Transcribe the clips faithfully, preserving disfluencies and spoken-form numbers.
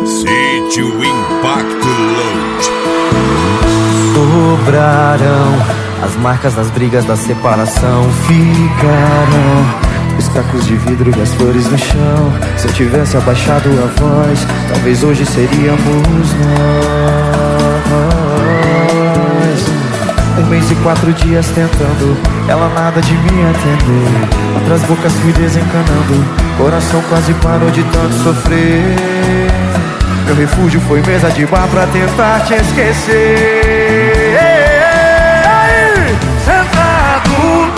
Sítio Impacto Load. Sobrarão as marcas das brigas da separação. Ficarão os cacos de vidro e as flores no chão. Se eu tivesse abaixado a voz, talvez hoje seríamos nós. Um mês e quatro dias tentando, ela nada de me atender. Outras bocas fui desencanando, coração quase parou de tanto sofrer. Meu refúgio foi mesa de bar pra tentar te esquecer. Aí, sentado,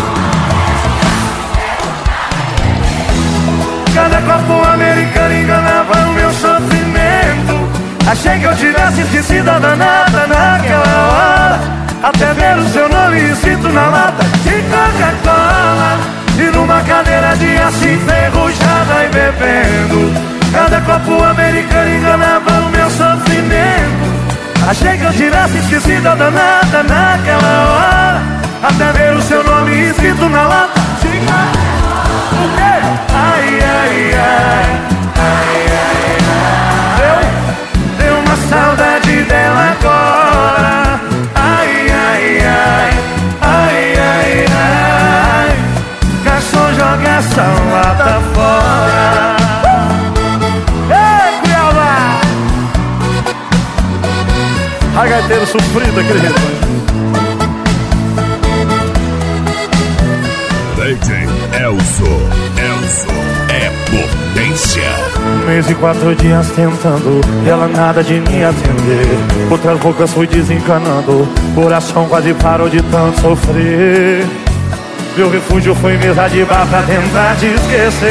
cada copo americano enganava o meu sofrimento. Achei que eu tivesse esquecido a danada naquela hora, até ver o seu nome escrito na lata de Coca-Cola. E numa cadeira de aço enferrujada e bebendo, cada copo americano enganava o meu sofrimento. Achei que eu tivesse esquecido a danada naquela hora, até ver o seu nome escrito na lata de Coca-Cola. O quê? Ai, ai, ai, ai, ai, ai. Deu, deu uma saudade dela agora. Ai, ai, ai, ai, ai, ai. Garçom, joga essa lata fora. Ei, Cuiabá! A gaiteiro sofrido, aquele rebanho. D J Elzo, Elzo é potência. Um mês e quatro dias tentando, ela nada de me atender. Outras bocas fui desencanando, coração quase parou de tanto sofrer. Meu refúgio foi mesa de bar pra tentar te esquecer.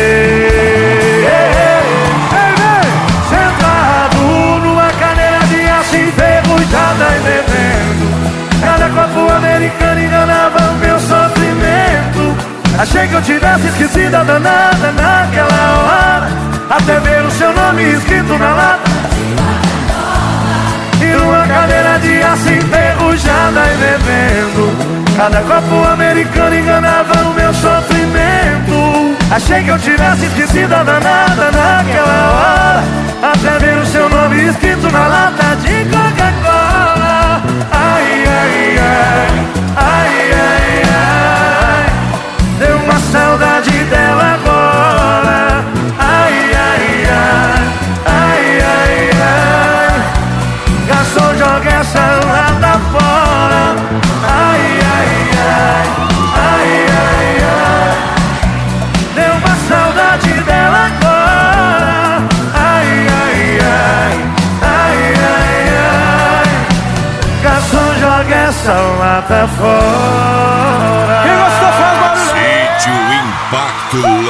Ei, vem, sentado numa cadeira de aço enferrujada e bebendo, cada copo americano enganava o meu sofrimento. Achei que eu tivesse esquecido a danada naquela hora, até ver o seu nome escrito na lata. E numa cadeira de aço enferrujada e bebendo, cada copo americano enganava o meu sofrimento. Achei que eu tivesse esquecido a danada naquela hora, até ver o seu nome escrito na lata de Coca-Cola. Ai, ai, ai, ai, ai, ai. Deu uma saudade dela agora. Ai, ai, ai, ai, ai, ai. Garçom, joga essa lata fora. Ai, ai, ai, ai, ai, ai. Deu uma saudade dela agora. Ai, ai, ai, ai, ai, ai. Garçom, joga essa lata fora. Sítio Impacto